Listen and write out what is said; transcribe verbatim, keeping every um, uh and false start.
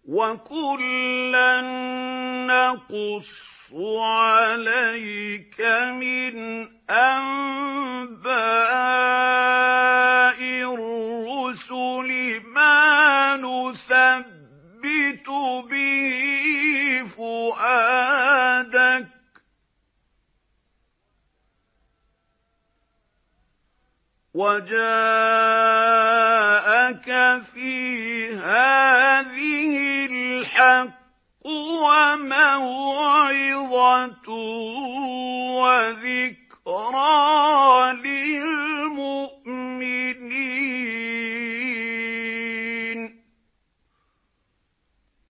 وَكُلًّا نَّقُصُّ عَلَيْكَ مِنْ أَنبَاءِ الرُّسُلِ مَا نُثَبِّتُ بِهِ فُؤَادَكَ ۖ وَجَاءَكَ فِي هَٰذِهِ الْحَقُّ وَمَوْعِظَةٌ وَذِكْرَىٰ